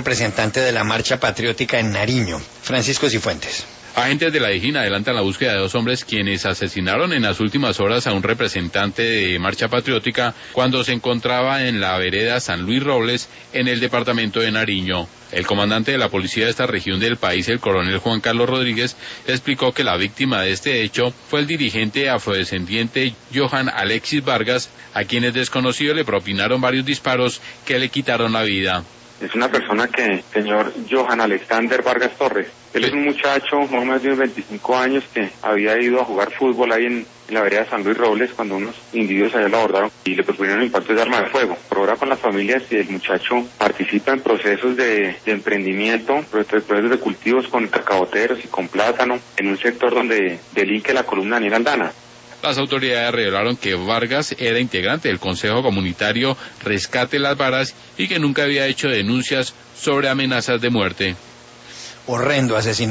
representante de la Marcha Patriótica en Nariño. Francisco Cifuentes. Agentes de la DIJÍN adelantan la búsqueda de 2 hombres quienes asesinaron en las últimas horas a un representante de Marcha Patriótica cuando se encontraba en la vereda San Luis Robles en el departamento de Nariño. El comandante de la policía de esta región del país, el coronel Juan Carlos Rodríguez, explicó que la víctima de este hecho fue el dirigente afrodescendiente Johan Alexis Vargas, a quienes desconocidos le propinaron varios disparos que le quitaron la vida. Es una persona señor Johan Alexander Vargas Torres. Él es un muchacho, más o menos de 25 años, que había ido a jugar fútbol ahí en la vereda de San Luis Robles cuando unos individuos allá lo abordaron y le propusieron impacto de arma de fuego. Por ahora con las familias, si el muchacho participa en procesos de emprendimiento, procesos de cultivos con cacaoteros y con plátano, en un sector donde delinque la columna Daniel Aldana. Las autoridades revelaron que Vargas era integrante del Consejo Comunitario Rescate Las Varas y que nunca había hecho denuncias sobre amenazas de muerte. Horrendo asesinato.